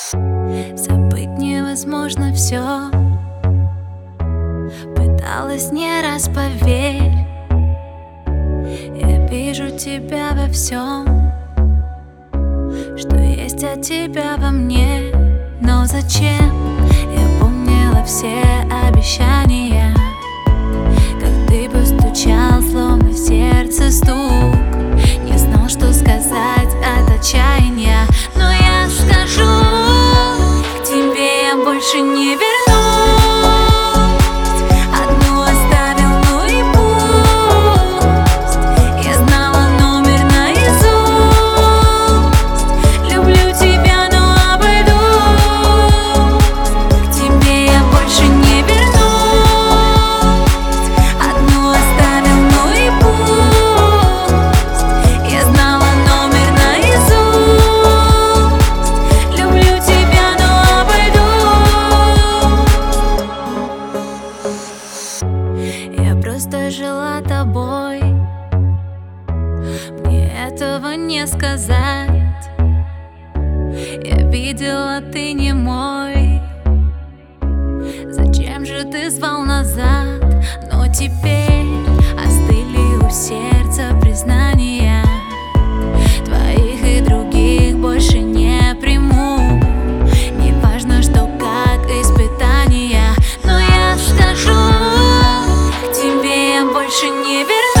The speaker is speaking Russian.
Забыть невозможно все. Пыталась не раз, поверь. Я вижу тебя во всем, что есть от тебя во мне. Но зачем? Я помнила все обещания, как ты постучал, словно в сердце стук. Не знал, что сказать от отчаяния, но я скажу: к тебе я больше не вернусь. Одну оставил, ну и пусть. Я знала номер наизусть. Люблю тебя, но обойдусь. К тебе я больше не вернусь. Одну оставил, ну и пусть. Я знала номер наизусть. Люблю тебя, но обойдусь. Я просто жила тобой, мне этого не сказать. Я видела, ты не мой. Зачем же ты звал назад? Но теперь остыли у сердца признания. Твоих и других больше не приму. Не важно, что как испытания, но я скажу: к тебе я больше не вернусь.